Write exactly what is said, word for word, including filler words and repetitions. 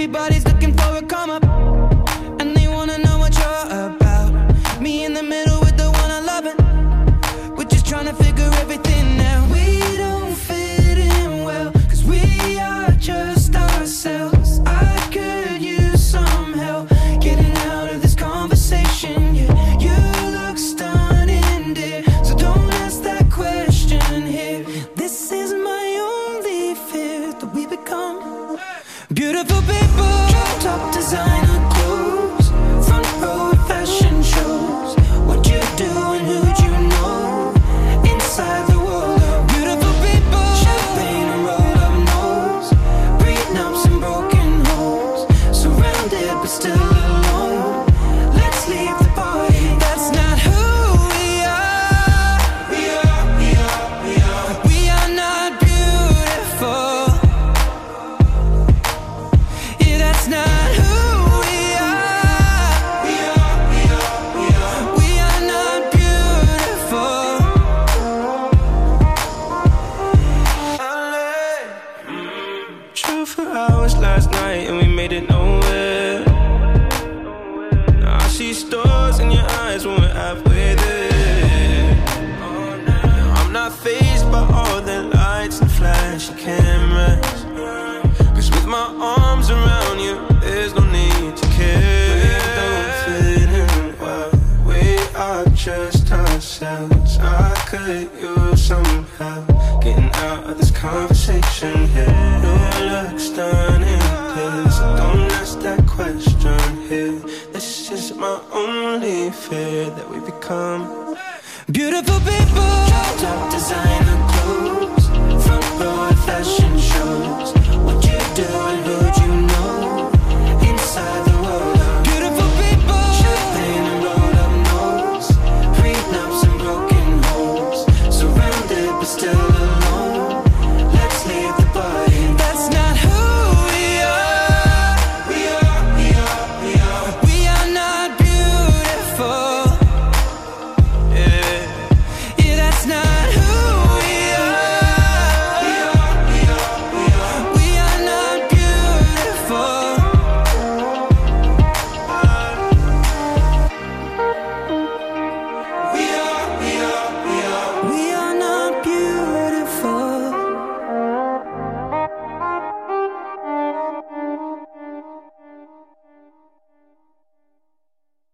Everybody's looking for a come up, and they wanna know what you're about. Me in the middle with the one I love it. We're just trying to figure everything out. We don't fit in well, cause we are just ourselves. I could use some help getting out of this conversation. Yeah, you look stunning, dear, so don't ask that question here. This is my only fear, that we become beautiful people. Drop top designer clothes, front row at fashion shows. What you do and who'd you know? Inside the world of beautiful people. Champagne and roll up nose, prenups and broken homes. Surrounded but still alone. Let's leave the party. That's not who we are. We are, we are, we are. We are not beautiful. Yeah, that's not who we are. We are, we are, we are. We are not beautiful. Drove for hours last night and we made it nowhere. Now I see stars in your eyes when we're halfway there. I'm not fazed by all the lights and flashy cameras, cause with my arms around you, there's no need to care. We don't fit in well, we are just ourselves. I could use some help getting out of this conversation here. You look stunning, please don't ask that question here. This is my only fear, that we become beautiful people. Drop top designer